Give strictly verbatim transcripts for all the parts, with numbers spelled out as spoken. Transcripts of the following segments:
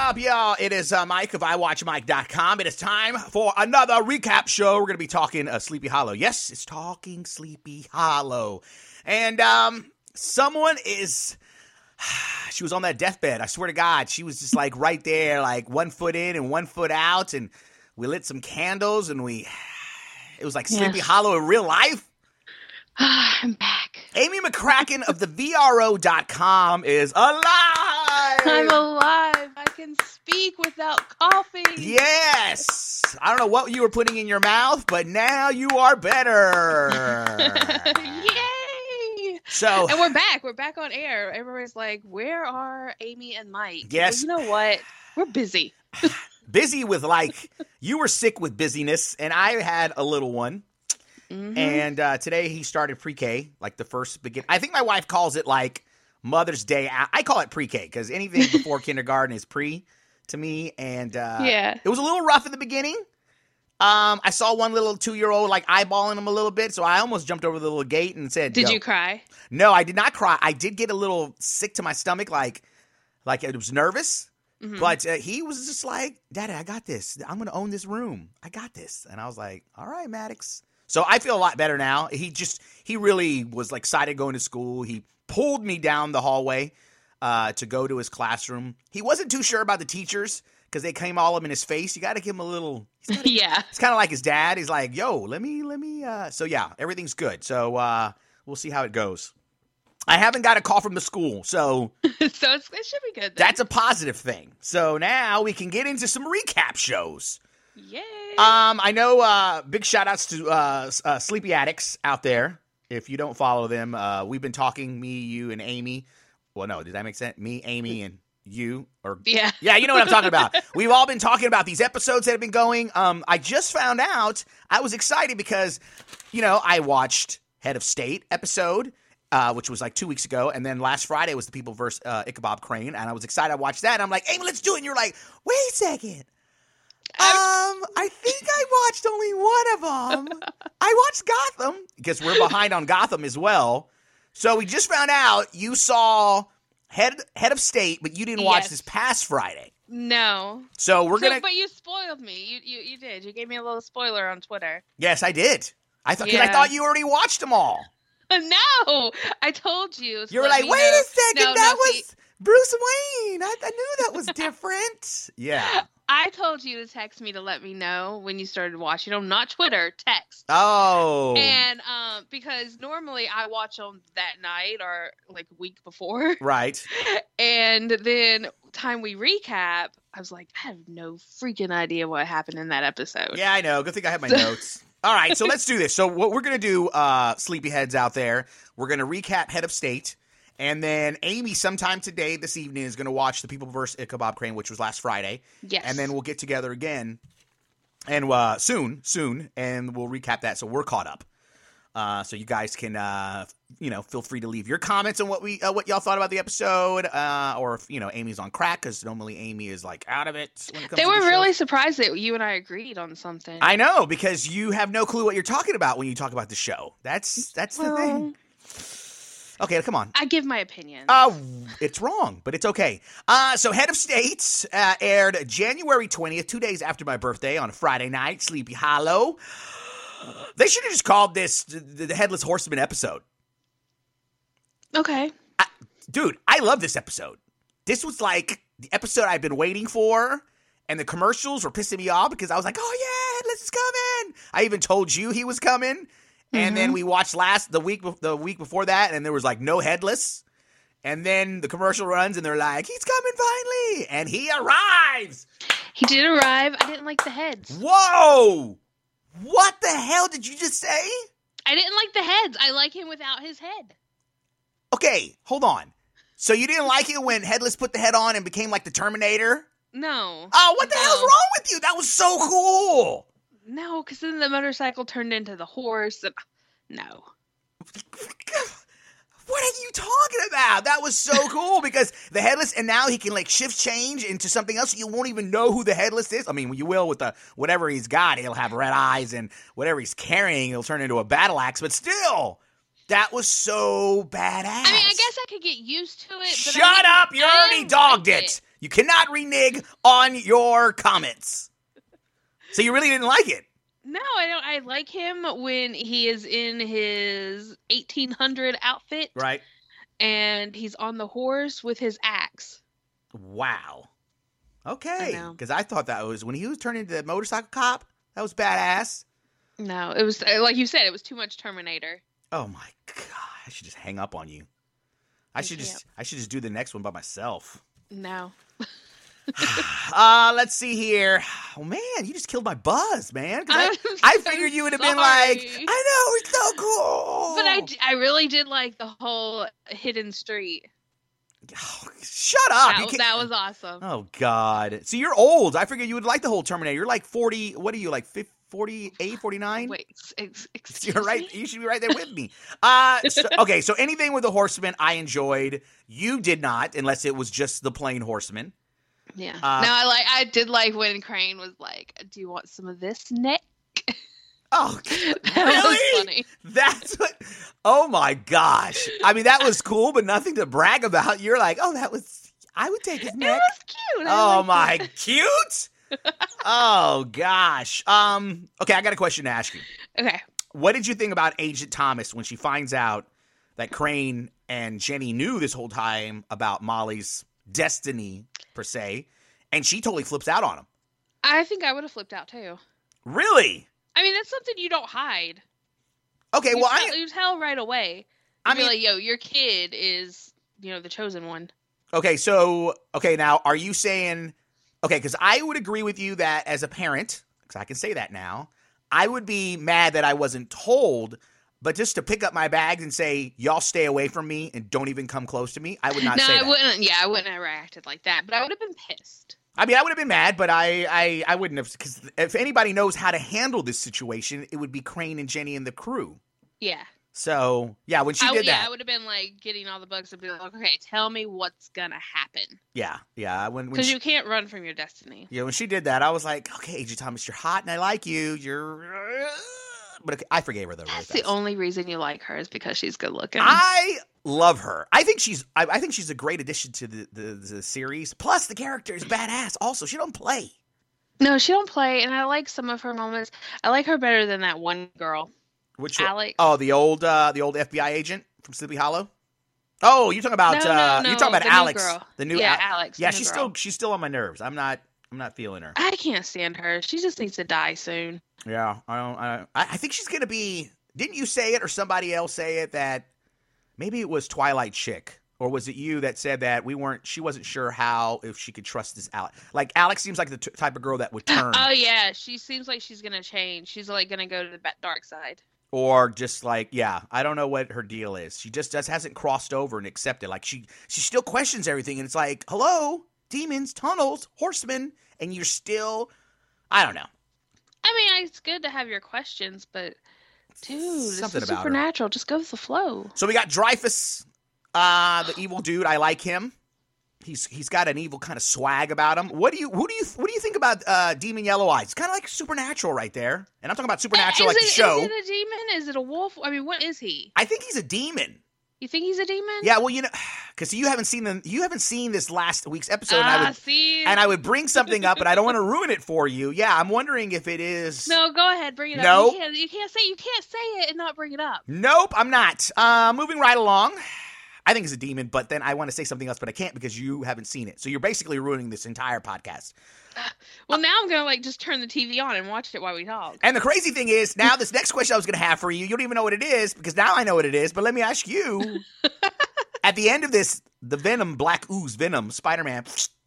up, y'all? It is uh, Mike of I watch Mike dot com. It is time for another recap show. We're going to be talking uh, Sleepy Hollow. Yes, it's talking Sleepy Hollow. And um, someone is... She was on that deathbed. I swear to God. She was just like right there, like one foot in and one foot out. And we lit some candles and we... It was like Sleepy yes. Hollow in real life. I'm back. Amy McCracken of the V R O dot com is alive. I'm alive. I can speak without coughing. Yes. I don't know what you were putting in your mouth, but now you are better. Yay. So, and we're back. We're back on air. Everybody's like, where are Amy and Mike? Yes. Well, you know what? We're busy. Busy with like, you were sick with busyness, and I had a little one. Mm-hmm. And uh, today he started pre-K, like the first begin. I think my wife calls it like Mother's Day. I call it pre-K because anything before kindergarten is pre to me. And uh, yeah, it was a little rough in the beginning. Um, I saw one little two-year-old like eyeballing him a little bit, so I almost jumped over the little gate and said, "Did Yo. you cry?" No, I did not cry. I did get a little sick to my stomach, like like I was nervous. Mm-hmm. But uh, he was just like, "Daddy, I got this. I'm going to own this room. I got this." And I was like, "All right, Maddox." So I feel a lot better now. He just, he really was like excited going to school. He pulled me down the hallway uh, to go to his classroom. He wasn't too sure about the teachers because they came all up in his face. You got to give him a little, he's gotta, yeah. It's kind of like his dad. He's like, yo, let me, let me. Uh. So yeah, everything's good. So uh, we'll see how it goes. I haven't got a call from the school, so. so it's, it should be good then. That's a positive thing. So now we can get into some recap shows. Yay. Um, I know, uh, big shout outs to, uh, uh, Sleepy Addicts out there. If you don't follow them, uh, we've been talking, me, you, and Amy. Well, no, did that make sense? Me, Amy, and you, or yeah, yeah, you know what I'm talking about. We've all been talking about these episodes that have been going. Um, I just found out, I was excited because, you know, I watched Head of State episode, uh, which was like two weeks ago. And then last Friday was the People versus uh, Ichabod Crane. And I was excited. I watched that. And I'm like, Amy, let's do it. And you're like, wait a second. Um, I think I watched only one of them. I watched Gotham because we're behind on Gotham as well. So we just found out you saw Head Head of State, but you didn't watch yes. this past Friday. No. So we're so, gonna. But you spoiled me. You, you you did. You gave me a little spoiler on Twitter. Yes, I did. I thought yeah. I thought you already watched them all. No, I told you. You were like, wait know. a second, no, that no, was see, Bruce Wayne. I, I knew that was different. Yeah. I told you to text me to let me know when you started watching them, not Twitter, text. Oh. And um, because normally I watch them that night or like a week before. Right. And then time we recap, I was like, I have no freaking idea what happened in that episode. Yeah, I know. Good thing I have my notes. All right, so let's do this. So what we're going to do, uh, Sleepyheads out there, we're going to recap Head of State. And then Amy, sometime today, this evening, is going to watch The People versus Ichabod Crane, which was last Friday. Yes. And then we'll get together again, and uh, soon, soon, and we'll recap that. So we're caught up. Uh, so you guys can, uh, you know, feel free to leave your comments on what we, uh, what y'all thought about the episode, uh, or if you know Amy's on crack because normally Amy is like out of it. When it comes they to were the really show. surprised that you and I agreed on something. I know because you have no clue what you're talking about when you talk about the show. That's that's well, the thing. Okay, come on. I give my opinion. Uh, it's wrong, but it's okay. Uh, so Head of State uh, aired January twentieth, two days after my birthday on a Friday night, Sleepy Hollow. They should have just called this the, the Headless Horseman episode. Okay. I, dude, I love this episode. This was like the episode I've been waiting for, and the commercials were pissing me off because I was like, oh yeah, Headless is coming. I even told you he was coming. And mm-hmm. then we watched last the week the week before that, and there was like no Headless. And then the commercial runs, and they're like, "He's coming finally!" And he arrives. He did arrive. I didn't like the heads. Whoa! What the hell did you just say? I didn't like the heads. I like him without his head. Okay, hold on. So you didn't like it when Headless put the head on and became like the Terminator? No. Oh, what the no. hell's wrong with you? That was so cool. No, because then the motorcycle turned into the horse. And... No. What are you talking about? That was so cool because the Headless, and now he can like shift change into something else. So you won't even know who the Headless is. I mean, you will with the whatever he's got. He'll have red eyes, and whatever he's carrying, he'll turn into a battle axe. But still, that was so badass. I mean, I guess I could get used to it. But Shut I up! You already dogged like it. it. You cannot renege on your comments. So you really didn't like it? No, I don't. I like him when he is in his eighteen hundred outfit. Right. And he's on the horse with his axe. Wow. Okay. I know. Because I thought that was, when he was turning into the motorcycle cop, that was badass. No, it was, like you said, it was too much Terminator. Oh my God. I should just hang up on you. I should just, I should just do the next one by myself. No. uh, let's see here. Oh man, you just killed my buzz, man. I, I'm I so figured you would have sorry. been like, I know, it's so cool. But I, I really did like the whole hidden street. Oh, shut up. That, that was awesome. Oh God. So you're old. I figured you would like the whole Terminator. You're like forty. What are you, like forty-eight, forty-nine? Wait, ex- excuse You're right. me? You should be right there with me. Uh, so, okay, so anything with the Horseman, I enjoyed. You did not, unless it was just the plain Horseman. Yeah. Uh, no, I like. I did like when Crane was like, "Do you want some of this, Nick?" Oh, that really? was funny. That's what. Oh my gosh! I mean, that was cool, but nothing to brag about. You're like, oh, that was. I would take his It neck. was cute. I Oh liked my, it. cute. Oh gosh. Um. Okay, I got a question to ask you. Okay. What did you think about Agent Thomas when she finds out that Crane and Jenny knew this whole time about Molly's destiny, per se, and she totally flips out on him? I think I would have flipped out too. Really? I mean, that's something you don't hide. Okay, You well, tell, I you tell right away. I I mean, mean- like, yo, your kid is, you know, the chosen one. okay, so okay, now are you saying okay, because I would agree with you that as a parent, because I can say that now, I would be mad that I wasn't told, but just to pick up my bags and say, y'all stay away from me and don't even come close to me, I would not no, say I that. wouldn't. Yeah, I wouldn't have reacted like that, but I would have been pissed. I mean, I would have been mad, but I, I, I wouldn't have, because if anybody knows how to handle this situation, it would be Crane and Jenny and the crew. Yeah. So, yeah, when she I, did yeah, that. I would have been like getting all the bugs and be like, okay, tell me what's gonna happen. Yeah, yeah. When, when Because she, you can't run from your destiny. yeah, when she did that, I was like, okay, Agent Thomas, you're hot and I like you. You're, but okay, I forgave her though. That's really the fast. only reason you like her is because she's good looking. I love her. I think she's, I, I think she's a great addition to the, the, the series. Plus, the character is badass. Also, she don't play. No, she don't play, and I like some of her moments. I like her better than that one girl. Which one? Alex. Oh, the old, uh, the old F B I agent from Sleepy Hollow. Oh, you're talking about, No, no, uh, no, you're talking about the new Alex, girl. the new, Yeah, Al- Alex, the Yeah, new she's girl. still, she's still on my nerves. I'm not, I'm not feeling her. I can't stand her. She just needs to die soon. Yeah, I don't. I, I think she's gonna be. Didn't you say it or somebody else say it that maybe it was Twilight Chick, or was it you that said that we weren't? She wasn't sure how if she could trust this Alex. Like Alex seems like the t- type of girl that would turn, Oh yeah, she seems like she's gonna change. She's like gonna go to the ba- dark side. or just like yeah, I don't know what her deal is. She just just hasn't crossed over and accepted. Like she she still questions everything, and it's like hello, demons, tunnels, horsemen, and you're still. I don't know. I mean, it's good to have your questions, but dude, this Something is about her. supernatural. Just go with the flow. So we got Dreyfus, uh, the evil dude. I like him. He's he's got an evil kind of swag about him. What do you who do you what do you think about uh, Demon Yellow Eyes? It's kind of like Supernatural right there, and I'm talking about Supernatural is like it, the show. Is it a demon? Is it a wolf? I mean, what is he? I think he's a demon. You think he's a demon? Yeah, well, you know, because you haven't seen the you haven't seen this last week's episode, and I Ah, would see. and I would bring something up, but I don't want to ruin it for you. Yeah, I'm wondering if it is. No, go ahead, bring it up. No. You can't, you can't say you can't say it and not bring it up. Nope, I'm not. Uh, moving right along. I think it's a demon, but then I want to say something else, but I can't because you haven't seen it. So you're basically ruining this entire podcast. Well, now I'm gonna like just turn the T V on and watch it while we talk. And the crazy thing is, now this next question I was going to have for you, you don't even know what it is because now I know what it is. But let me ask you: at the end of this, the Venom, Black Ooze Venom, Spider-Man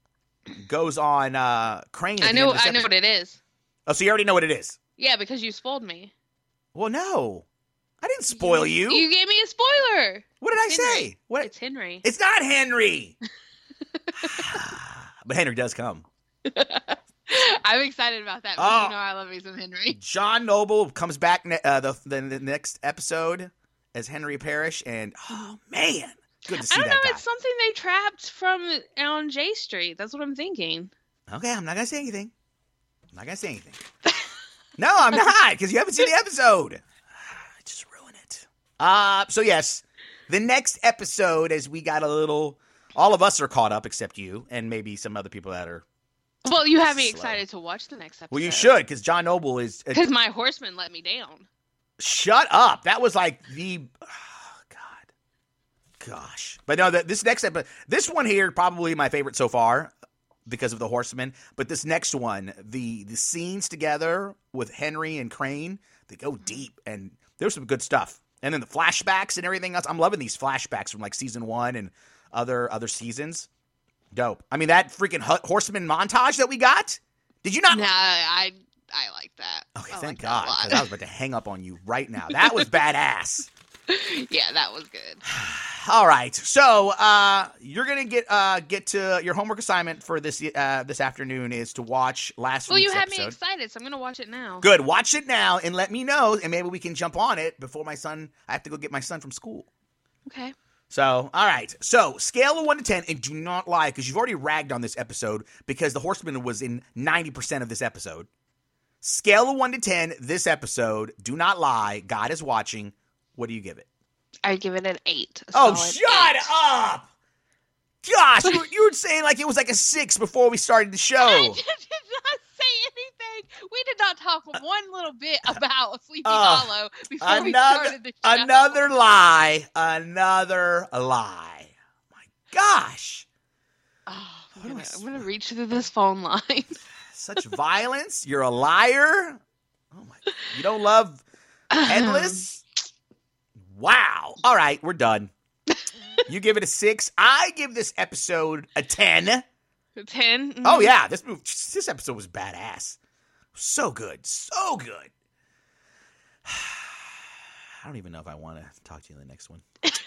goes on uh, Crane. at I the know. end of this I know episode. what it is. Oh, so you already know what it is? Yeah, because you spoiled me. Well, no, I didn't spoil you. You gave me a spoiler. What did I It's say? Henry. What? It's Henry. It's not Henry. But Henry does come. I'm excited about that. Oh. You know I love me some Henry. John Noble comes back ne- uh, the, the the next episode as Henry Parrish, and oh man, good to see I don't that know. guy. It's something they trapped from on J Street. That's what I'm thinking. Okay, I'm not gonna say anything. I'm not gonna say anything. No, I'm not, because you haven't seen the episode. I just ruin it. Uh, so yes, the next episode, as we got a little All of us are caught up except you and maybe some other people that are. Well, you have me slow. excited to watch the next episode. Well, you should, because John Noble is. Because my horseman let me down. Shut up! That was like the. Oh, God, gosh. But no, the, this next episode, this one here, probably my favorite so far, because of the horseman. But this next one, the the scenes together with Henry and Crane, they go deep, and there's some good stuff. And then the flashbacks and everything else. I'm loving these flashbacks from like season one and other other seasons. Dope. I mean, that freaking horseman montage that we got. Did you not? No, I I like that. Okay, I thank like God, that a because lot. I was about to hang up on you right now. That was badass. Yeah, that was good. All right, so uh, you're gonna get uh, get to your homework assignment for this uh, this afternoon is to watch last Well, week's you had episode. me excited, so I'm gonna watch it now. Good, watch it now and let me know, and maybe we can jump on it before my son. I have to go get my son from school. Okay. So, all right. So, scale of one to ten, and do not lie, because you've already ragged on this episode because the Horseman was in ninety percent of this episode. Scale of one to ten, this episode, do not lie, God is watching. What do you give it? I give it an eight. a Oh, solid shut eight. up! Gosh, you, were- you were saying like it was like a six before we started the I show. did not say anything. We did not talk one little bit about Sleepy Uh, Hollow before we Another, started the show. another lie. Another lie. My gosh. Oh, What I'm am gonna, I- I'm gonna reach through this phone line. Such violence. You're a liar. Oh my! You don't love Headless? Wow. All right, we're done. You give it a six. I give this episode a ten. Ten. Mhm. Oh yeah, this move, this episode was badass. So good, so good. I don't even know if I want to talk to you in the next one.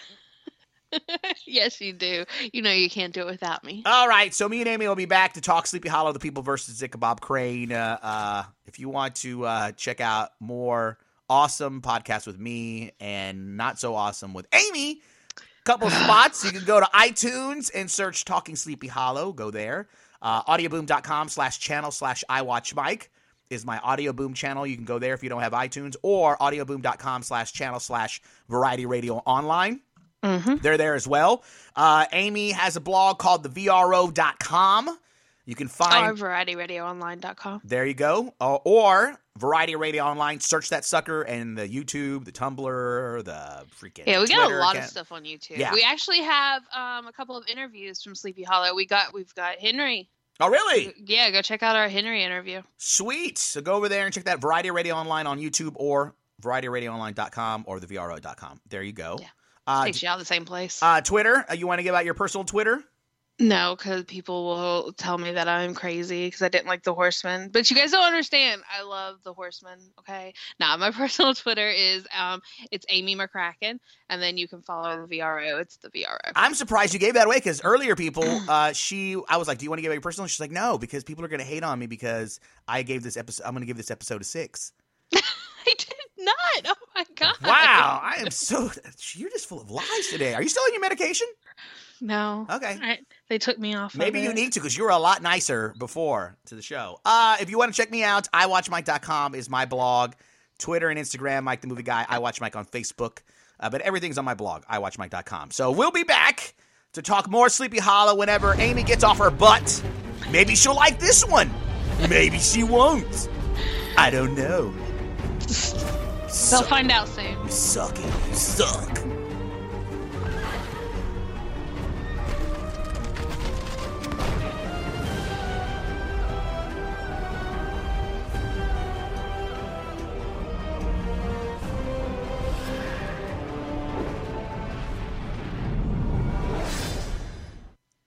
Yes, you do. You know you can't do it without me. All right, so me and Amy will be back to talk Sleepy Hollow, The People versus Ichabod Crane. Uh, uh, if you want to uh, check out more awesome podcasts with me and not so awesome with Amy, couple of spots. You can go to iTunes and search Talking Sleepy Hollow. Go there. Uh, audioboom.com slash channel slash iWatchMike is my Audio Boom channel. You can go there if you don't have iTunes, or audioboom.com slash channel slash Variety Radio Online. Mm-hmm. They're there as well. Uh, Amy has a blog called the V R O dot com. You can find... Or variety radio online dot com. There you go. Uh, or Variety Radio Online. Search that sucker, and the YouTube, the Tumblr, the freaking Yeah, we got Twitter a lot account. of stuff on YouTube. Yeah. We actually have um, a couple of interviews from Sleepy Hollow. We got we've got Henry. Oh, really? Yeah, go check out our Henry interview. Sweet. So go over there and check that Variety Radio Online on YouTube, or variety radio online dot com, or the V R O dot com. There you go. Yeah. Uh, Takes you out the same place. uh, Twitter. Uh, you want to give out your personal Twitter? No, because people will tell me that I'm crazy because I didn't like the Horseman. But you guys don't understand. I love the Horseman. Okay. Now my personal Twitter is um it's Amy McCracken, and then you can follow the V R O. It's the V R O. I'm surprised you gave that away, because earlier people, uh, she, I was like, do you want to give out your personal? She's like, no, because people are going to hate on me because I gave this episode, I'm going to give this episode a six. I did not. Oh my god. Wow. I am so, you're just full of lies today. Are you still on your medication? No. Okay. I, they took me off. Maybe of you it. need to, because you were a lot nicer before to the show. Uh, if you want to check me out, i watch mike dot com is my blog. Twitter and Instagram, Mike the Movie Guy. iWatchMike on Facebook. Uh, but everything's on my blog, i watch mike dot com. So we'll be back to talk more Sleepy Hollow whenever Amy gets off her butt. Maybe she'll like this one. Maybe she won't. I don't know. They'll find out soon. You suck it. You suck.